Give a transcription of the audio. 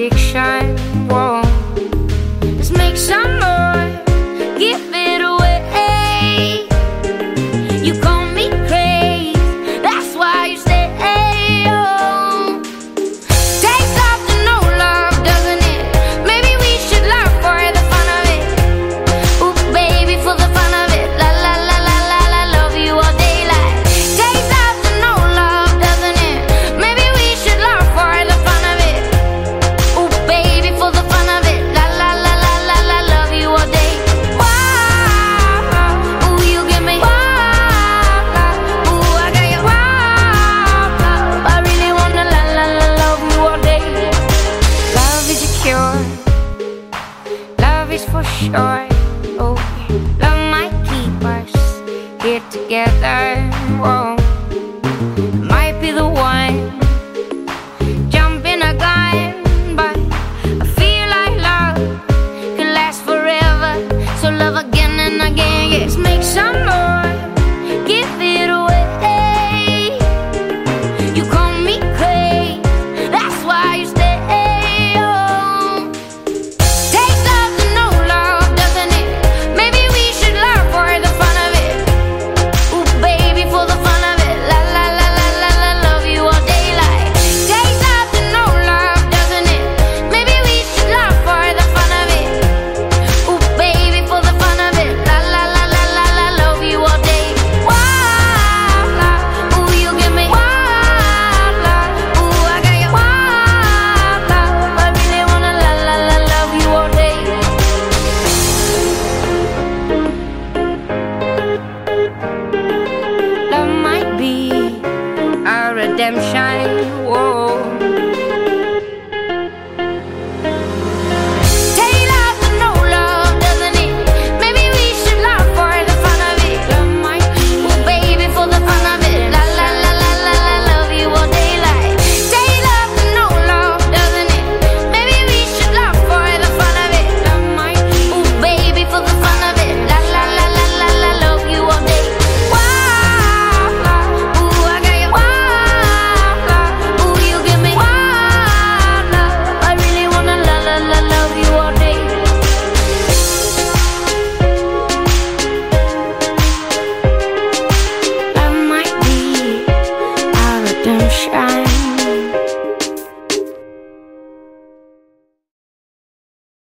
addiction. Whoa, let's make some more, give it away. You call me crazy, that's why you stay. Oh, takes after no love, doesn't it? Maybe we should love for the fun of it. Ooh, baby, for the fun of it. La la la la la la, love you all day like. Takes after no love, doesn't it? Maybe we should love for the fun of it. Ooh, baby, for the fun of it. La la la la la la, love you all day. Wow, ooh, you give me wow. Ooh, I got you wow. I really wanna la la la love you all day. Love is a cure, love is for sure. Oh, love might keep us here together.